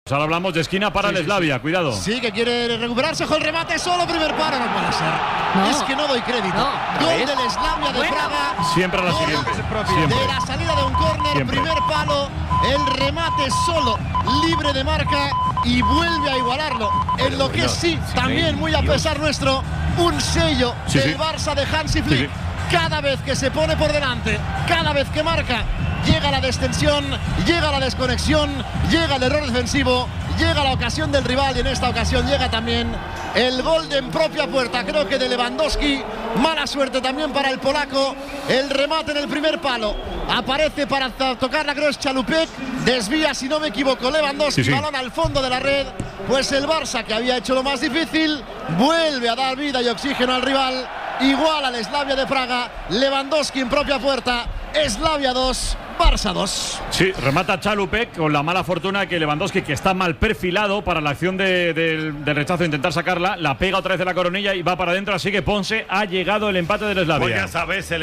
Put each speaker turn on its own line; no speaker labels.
Ahora hablamos de esquina para el Slavia, cuidado.
Sí, que quiere recuperarse con el remate, solo primer paro, no puede ser.
No.
Es que no doy crédito. Gol del Slavia de Praga.
Siempre a la siguiente. Siempre.
De la salida de un córner,
Siempre.
primer palo, el remate solo, libre de marca y vuelve a igualarlo. En lo que sí, también muy a pesar nuestro, un sello del Barça de Hansi Flick. Cada vez que se pone por delante, cada vez que marca, llega la destensión, llega la desconexión, llega el error defensivo, llega la ocasión del rival y en esta ocasión llega también el gol de en propia puerta, creo que de Lewandowski. Mala suerte también para el polaco, el remate en el primer palo. Aparece para tocarla, creo es Chalupek, desvía si no me equivoco Lewandowski, balón al fondo de la red. Pues el Barça, que había hecho lo más difícil, vuelve a dar vida y oxígeno al rival. Igual al Slavia de Praga, Lewandowski en propia puerta, Slavia 2, Barça 2.
Sí, remata Chalupek con la mala fortuna que Lewandowski, que está mal perfilado para la acción del rechazo de intentar sacarla, la pega otra vez de la coronilla y va para adentro, así que Ponce ha llegado el empate del Slavia.
Pues ya sabes,